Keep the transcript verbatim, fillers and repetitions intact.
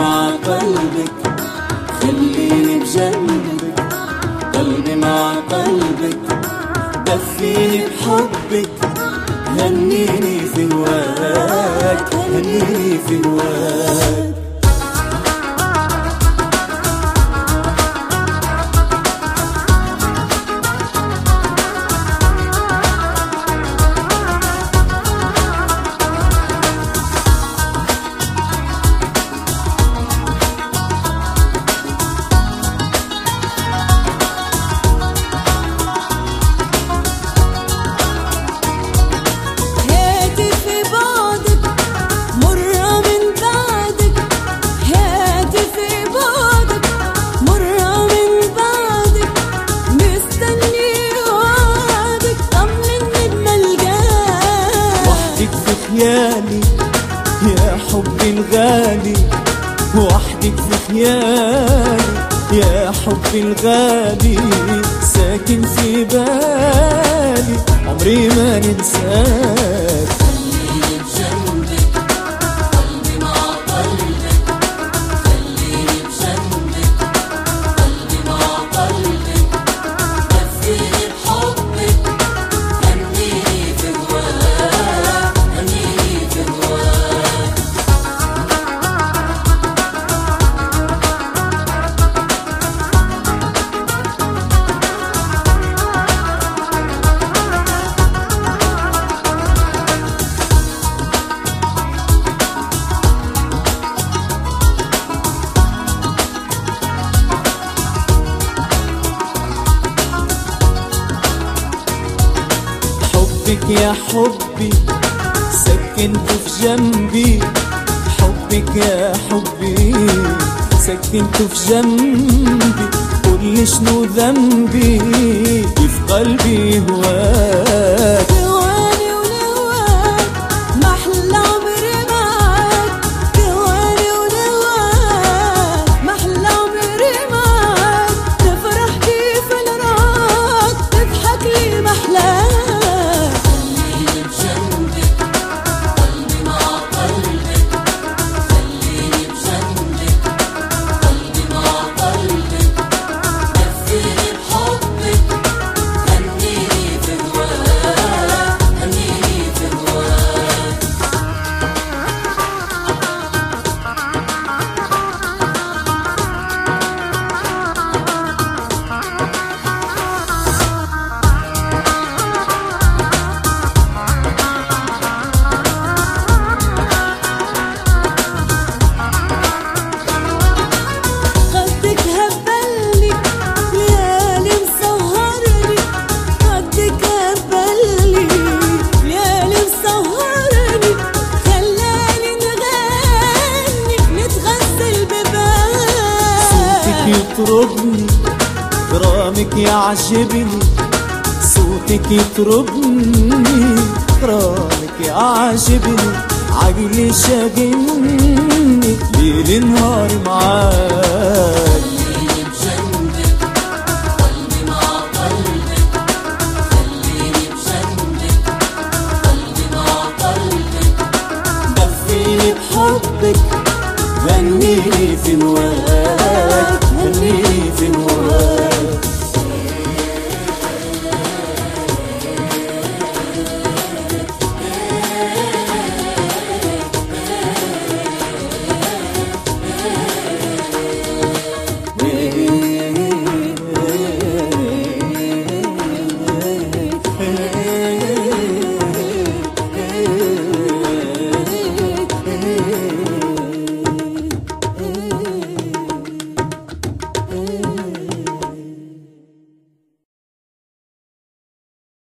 مع قلبك، خليني بجنبك. قلبي مع قلبك، دفيني بحبك، هنيني في هواك، هنيني في هواك. يا حبي الغالي، وحدك في خيالي، يا حبي الغالي، ساكن في بالي، عمري ما ننساك. خليني بجنبك، قلبي مع قلبك، خليني بجنبك، قلبي مع قلبك، دفيني بحبك، هنيني في هواك، هنيني في هواك. حبك يا حبي سكنته في جنبي، حبك يا حبي سكنته في جنبي، قولي شنو ذنبي في قلبي هواك. هواني ولهواك محلى عمري معاك، هواني ولهواك محلى عمري معاك، تفرح كيف نراك، تضحك لي محلاك. يطربني غرامك يعجبني، صوتك يطربني غرامك يعجبني، عقلي شاغلني ليل نهار معاك. خليني بجنبك، قلبي مع قلبك، خليني بجنبك، قلبي مع قلبك، دفيني بحبك، هنيني في هواك، هنيني في هواك.